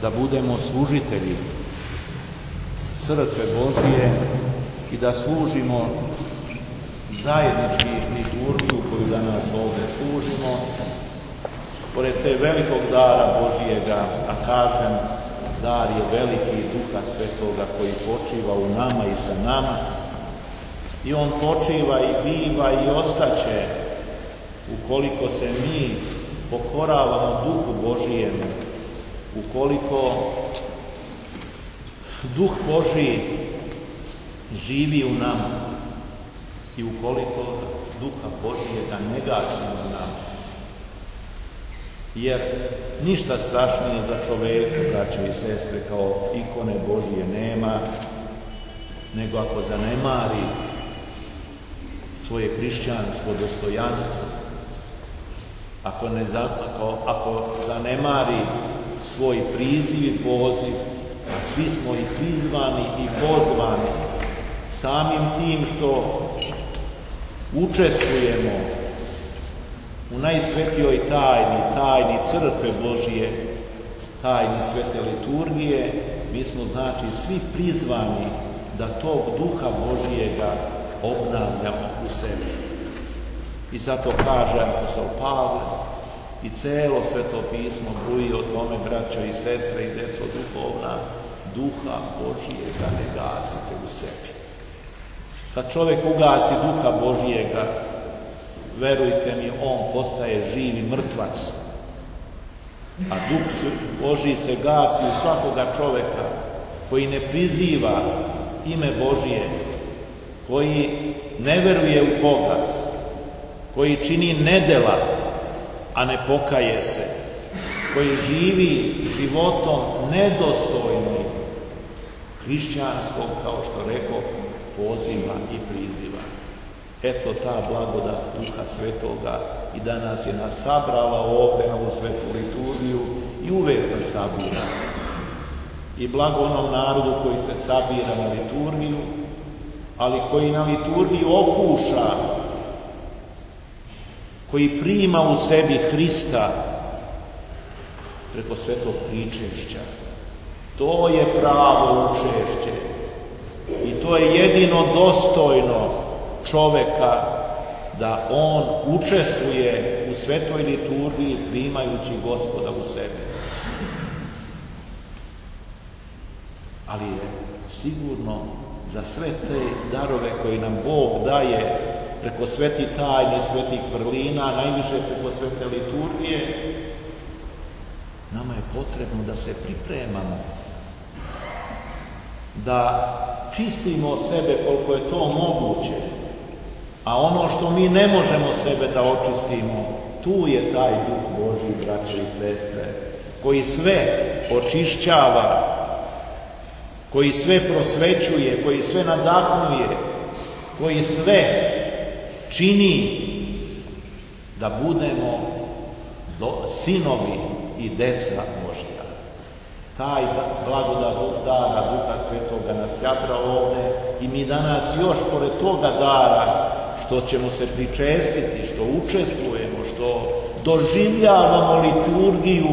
da budemo služitelji crkve Božije i da služimo zajednički liturgiju koju danas ovdje služimo, pored te velikog dara Božijega, a kažem, dar je veliki Duha Svetoga koji počiva u nama i sa nama, i on počiva i biva i ostaće ukoliko se mi pokoravamo Duhu Božijemu, ukoliko Duh Božiji živi u nama i ukoliko Duha Božijega ne gasimo u nama. Jer ništa strašnije za čoveka, braćo i sestre, kao ikone Božije nema, nego ako zanemari svoje hrišćansko dostojanstvo, ako zanemari svoj priziv i poziv, a svi smo i prizvani i pozvani, samim tim što učestvujemo u najsvetijoj tajni crkve Božije, tajni svete liturgije, mi smo znači svi prizvani da tog Duha Božijega obnavljamo u sebi. I zato kaže apostol Pavle, i celo Sveto pismo bruji o tome, braćo i sestre i deco duhovna, Duha Božijega ne gasite u sebi. Kad čovjek ugasi Duha Božijega, verujte mi, on postaje živi mrtvac. A Duh Božji se gasi u svakoga čovjeka koji ne priziva ime Božije, koji ne veruje u Boga, koji čini nedela, a ne pokaje se, koji živi životom nedostojnim hrišćanskog, kao što rekao, poziva i priziva. Eto ta blagodat Duha Svetoga i danas je nas sabrala ovdje na ovu svetu liturgiju i uvijek nas sabira. I blago onom narodu koji se sabira na liturgiju, ali koji na liturgiju okuša, koji prima u sebi Hrista preko svetog pričešća. To je pravo učešće i to je jedino dostojno čoveka, da on učestvuje u svetoj liturgiji primajući Gospoda u sebe. Ali je sigurno za sve te darove koje nam Bog daje preko svetih tajni, svetih vrlina, najviše preko svete liturgije, nama je potrebno da se pripremamo, da čistimo sebe koliko je to moguće, a ono što mi ne možemo sebe da očistimo, tu je taj Duh Božji, braće i sestre, koji sve očišćava, koji sve prosvećuje, koji sve nadahnuje, koji sve čini da budemo sinovi i deca Božja. Taj blagodat dara Duha Svetoga nas sabra ovdje i mi danas još pored toga dara, što ćemo se pričestiti, što učestvujemo, što doživljavamo liturgiju,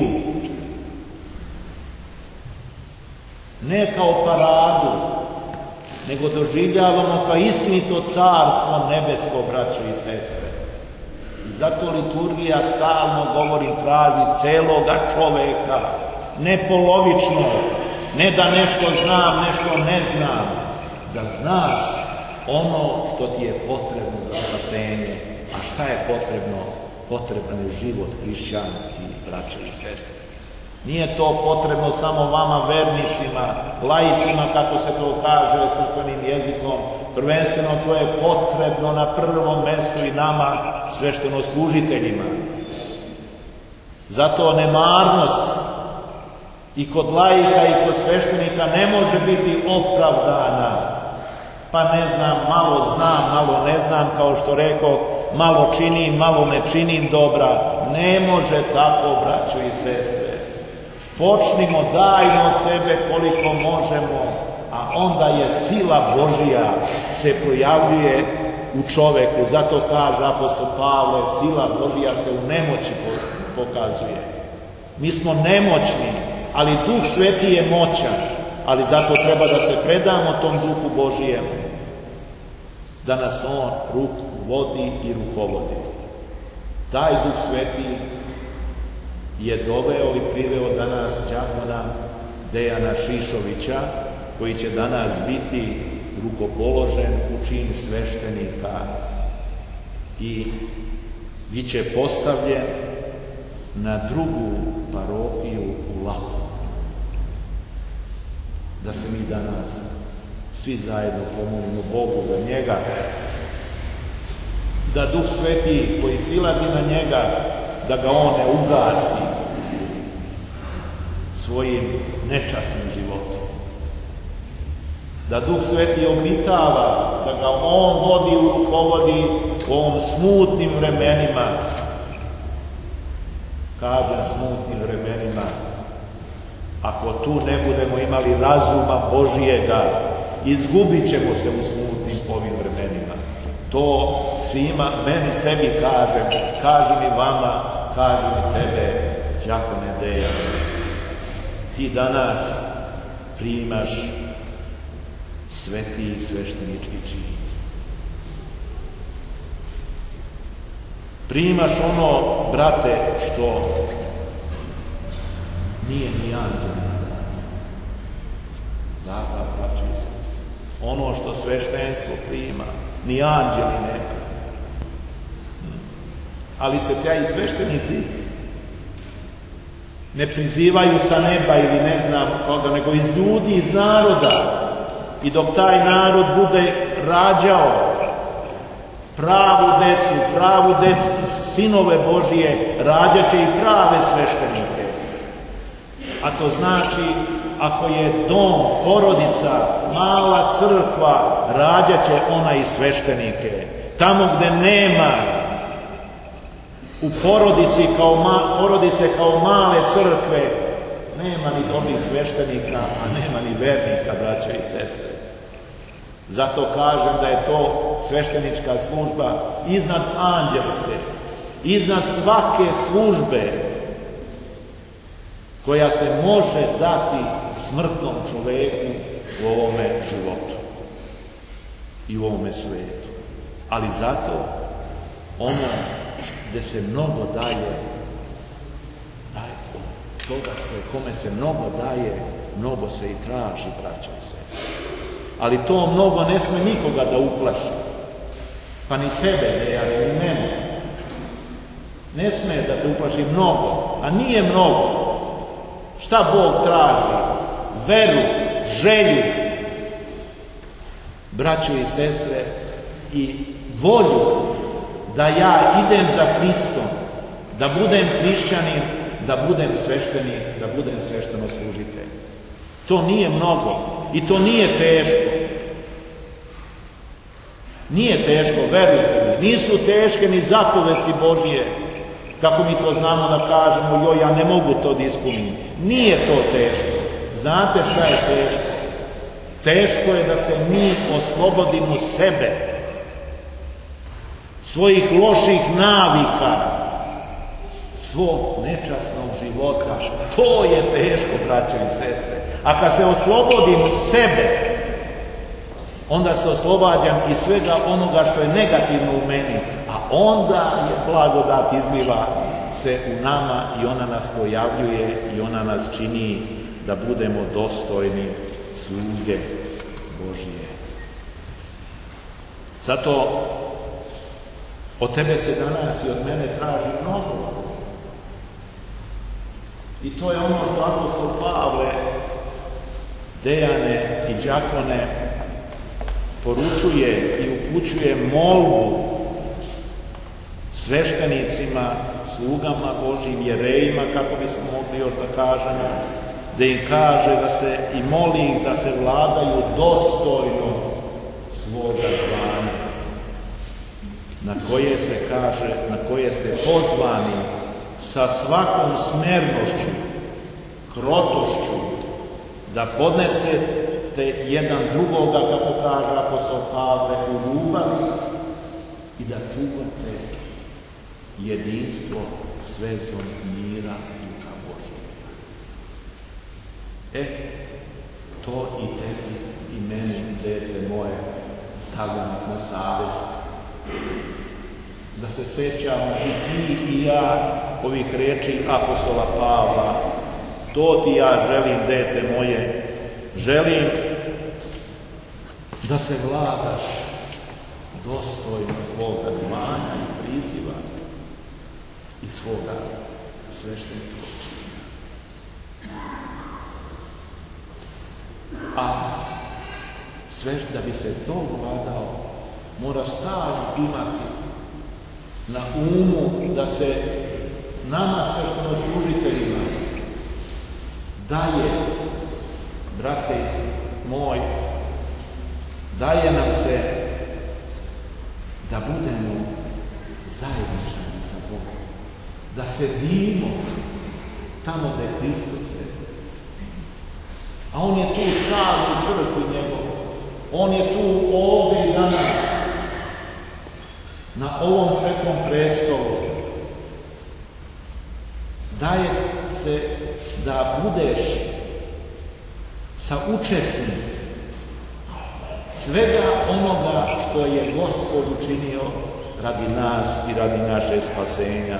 ne kao paradu, nego doživljavamo kao istinito carstvo nebesko, braćo i sestre. Zato liturgija, stalno govorim, traži celoga čoveka, ne polovično, ne da nešto znam, nešto ne znam, da znaš ono što ti je potrebno za spasenje. A šta je potrebno? Potreban je život hrišćanski, braćo i sestre. Nije to potrebno samo vama, vernicima, laicima, kako se to kaže crkvenim jezikom. Prvenstveno to je potrebno na prvom mjestu i nama, sveštenoslужiteljima. Zato nemarnost i kod laika i kod sveštenika ne može biti opravdana. Pa ne znam, malo znam, malo ne znam, kao što rekao, malo činim, malo ne činim dobra. Ne može tako, braćo i sestre. Počnimo, dajmo sebe koliko možemo, a onda je sila Božija se projavljuje u čoveku. Zato kaže apostol Pavle, sila Božija se u nemoći pokazuje. Mi smo nemoćni, ali Duh Sveti je moćan, ali zato treba da se predamo tom Duhu Božijemu, da nas On vodi i rukovodi. Taj Duh Sveti je doveo i priveo danas đakona Dejana Šišovića, koji će danas biti rukopoložen u čin sveštenika i bit će postavljen na drugu parohiju u Lapu. Da se mi danas svi zajedno pomolimo Bogu za njega, da Duh Sveti koji silazi na njega, da ga on ne ugasi svojim nečasnim životom. Da Duh Sveti obitava, da ga on vodi i rukovodi u ovom smutnim vremenima. Kažem smutnim vremenima, ako tu ne budemo imali razuma Božijega, izgubit ćemo se u smutnim ovim vremenima. To svima, meni sebi kažem i vama, kažem i tebe, đakone Dejane. Ti danas primaš sveti i sveštenički čin. Primaš ono, brate, što nije ni anđelima dato. Dakle, braći i sestre, ono što sveštenstvo prima, ni anđeli nema. Ali se taj sveštenici ne prizivaju sa neba ili ne znam koga, nego iz ljudi, iz naroda. I dok taj narod bude rađao pravu decu, sinove Božije, rađat će i prave sveštenike. A to znači, ako je dom, porodica, mala crkva, rađat će ona i sveštenike. Tamo gde nema u porodice kao male crkve, nema ni dobrih sveštenika, a nema ni vernika, braća i sestre. Zato kažem da je to sveštenička služba iznad anđelske, iznad svake službe koja se može dati smrtnom čoveku u ovome životu i u ovome svetu. Ali zato ono gde se mnogo daje, kome se mnogo daje, mnogo se i traži, braćo i sestre. Ali to mnogo ne sme nikoga da uplaši. Pa ni tebe, Dejane, ni mene. Ne sme da te uplaši mnogo, a nije mnogo. Šta Bog traži? Veru, želju, braćo i sestre, i volju da ja idem za Hristom, da budem hrišćanin, da budem sveštenik, da budem sveštenoslужitelj. To nije mnogo i to nije teško. Nije teško, verujte mi. Nisu teške ni zapovesti Božije, kako mi to znamo da kažemo, joj, ja ne mogu to da ispunim. Nije to teško. Znate šta je teško? Teško je da se mi oslobodimo sebe, svojih loših navika, svog nečasnog života. To je teško, braćo i sestre. A kad se oslobodim sebe, onda se oslobađam i svega onoga što je negativno u meni, a onda je blagodat izliva se u nama i ona nas pojavljuje i ona nas čini da budemo dostojni sluge Božije. Zato od tebe se danas i od mene traži mnogo. I to je ono što apostol Pavle, Dejane i đakone poručuje i upućuje molbu sveštenicima, slugama Božjim, jerejima, kako bismo mogli još da kažemo, da im kaže da se i moli ih da se vladaju dostojno svoga zvanja, na koje se kaže, na koje ste pozvani sa svakom smernošću, krotošću, da podnesete jedan drugoga, kako kaže apostol Pavle, u ljubavi i da čuvate jedinstvo s vezom mira Duha Božjeg. To i tebi i meni, dete moje, stavljam na savest. Da se sećamo i ti i ja ovih reči apostola Pavla. To ti ja želim, dete moje. Želim da se vladaš dostojno svoga zvanja i priziva i svoga svešteničkog čina. A sve da bi se to vladao, moraš stalno imati na umu da se nama sveštenoslужiteljima daje, brate moj, daje nam se da budemo zajedničani sa Bogom, da sedimo tamo gde Hristos je. A on je tu stalno u crkvi njegovom. On je tu ovdje i danas, na ovom svetom prestolu. Daje se da budeš saučesnik svega onoga što je Gospod učinio radi nas i radi naše spasenja.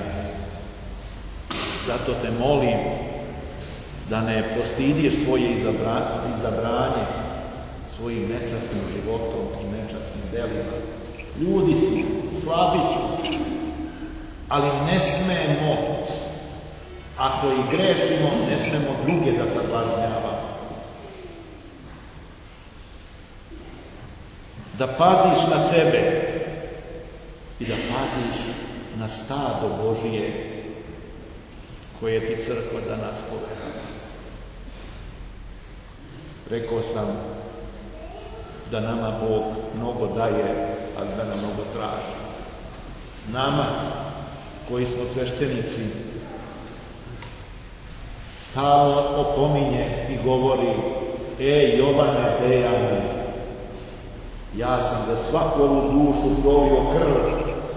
Zato te molim da ne postidiš svoje izabranje svojim nečasnim životom i nečasnim delima. Ljudi su, slabi su, ali ne smemo, ako i grešimo, ne smemo druge da sablažnjavamo. Da paziš na sebe i da paziš na stado Božije koje ti crkva danas poverava. Rekao sam da nama Bog mnogo daje, ali da nam mnogo traži. Nama, koji smo sveštenici, stalno opominje i govori: Jovane, Dejane, ja sam za svaku ovu dušu prolio krv.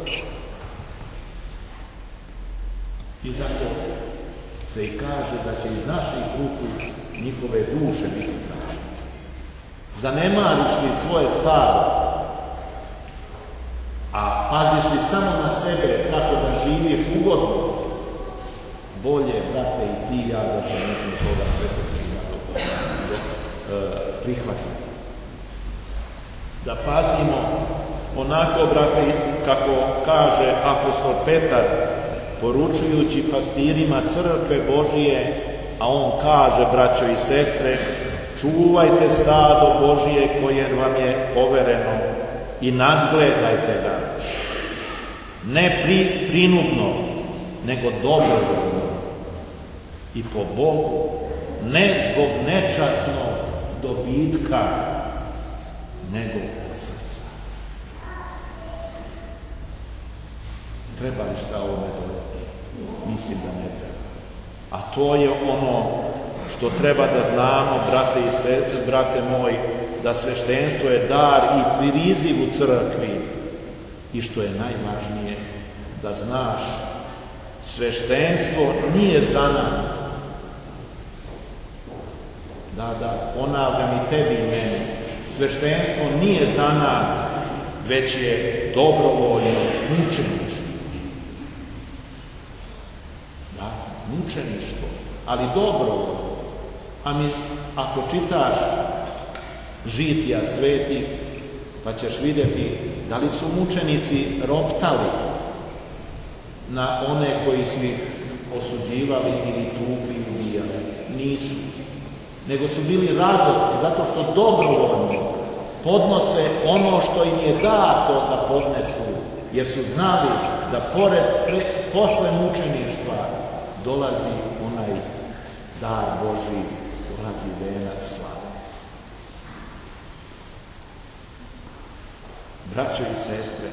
I zato se i kaže da će iz naših ruku njihove duše biti tražene. Zanemariš li svoje stado, a paziš li samo na sebe kako da živiš ugodno, bolje, brate, i ti ja da se nismo toga svetog čina prihvatiti. Da pazimo onako, brate, kako kaže apostol Petar, poručujući pastirima crkve Božije, a on kaže, braćo i sestre, čuvajte stado Božije koje vam je povereno i nadgledajte ga. Ne prinudno, nego dobrovoljno i po Bogu, ne zbog nečasnog dobitka, nego od srca. Treba li šta ovome dodati? Mislim da ne treba. A to je ono što treba da znamo, brate i sestre, brate moji, da sveštenstvo je dar i priziv u crkvi. I što je najvažnije, da znaš, sveštenstvo nije zanat. Da, ponavljam i tebi i meni. Sveštenstvo nije zanat, već je dobrovoljno mučeništvo. Da, mučeništvo, ali dobrovoljno. Ako čitaš žitija svetih, pa ćeš vidjeti da li su mučenici roptali na one koji su ih osuđivali ili tukli i ubijali. Nisu. Nego su bili radosni zato što dobrovoljno podnose ono što im je dato da podnesu, jer su znali da posle mučeništva dolazi onaj dar Božji, dolazi venac slave. Braćo i sestre,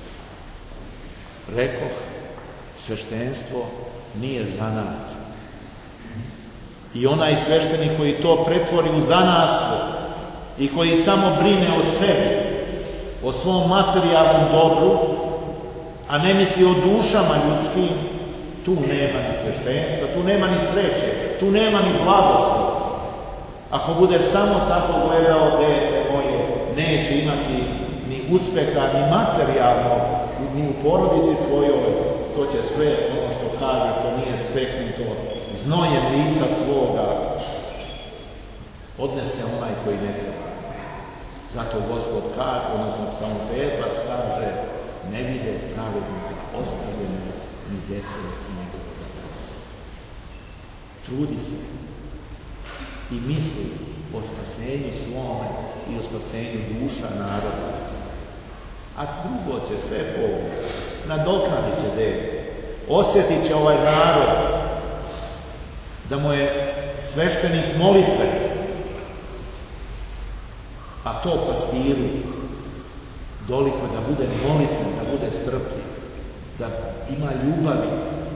rekoh, sveštenstvo nije zanat. I onaj sveštenik koji to pretvori u zanatstvo i koji samo brine o sebi, o svom materijalnom dobru, a ne misli o dušama ljudskim, tu nema ni sveštenstva, tu nema ni sreće, tu nema ni blagosti. Ako budeš samo tako gledao, dete moje, neće imati ni uspeha, ni materijalno, ni u porodici tvojoj, to će sve ono što kaže, što nije steknuto, znojem lica svoga, odnese onaj koji ne treba. Zato Gospod kaže, odnosno samo Petrac kaže, ne vide pravednika ostavljene ni djece njegovoga prosa. Trudi se i misli o spasenju svome i o spasenju duša naroda. A drugo će sve pomoći. Nadoknadit će dete. Osjetit će ovaj narod da mu je sveštenik molitve, a to pastiru doliko da bude molitven, da bude strpljiv, da ima ljubavi.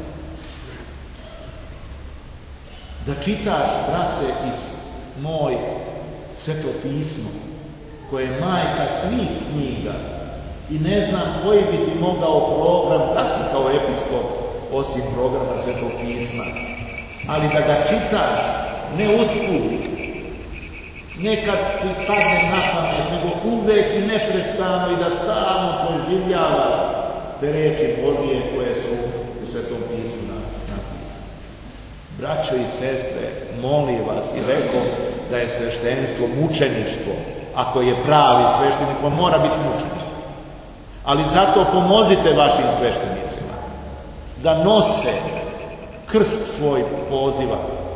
Da čitaš, brate, iz moj Sveto pismo, koje je majka svih knjiga i ne znam koji bi ti mogao program dati kao episkop osim programa Svetog pisma. Ali da ga čitaš ne usput, nekad ti padne na pamet, nego uvek i neprestano i da stalno proživljavaš te reči Božije koje su u Svetom pismu napisane. Braćo i sestre, molim vas i rekao da je sveštenstvo mučeništvo. Ako je pravi sveštenik, on mora biti mučenik. Ali zato pomozite vašim sveštenicima da nose krst svoj poziva.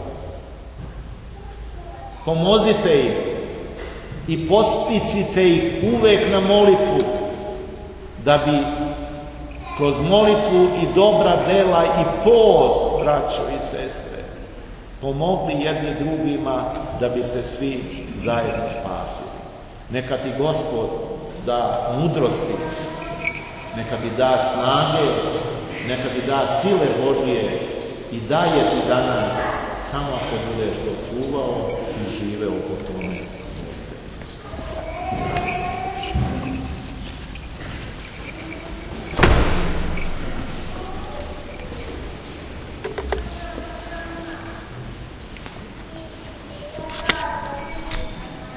Pomozite im i posticite ih uvek na molitvu, da bi kroz molitvu i dobra dela i post, braćo i sestre, pomogli jedni drugima da bi se svi zajedno spasili. Neka ti Gospod da mudrosti, neka ti da snage, neka ti da sile Božije i daje ti danas samo ako budeš to čuvao i živeo po tome.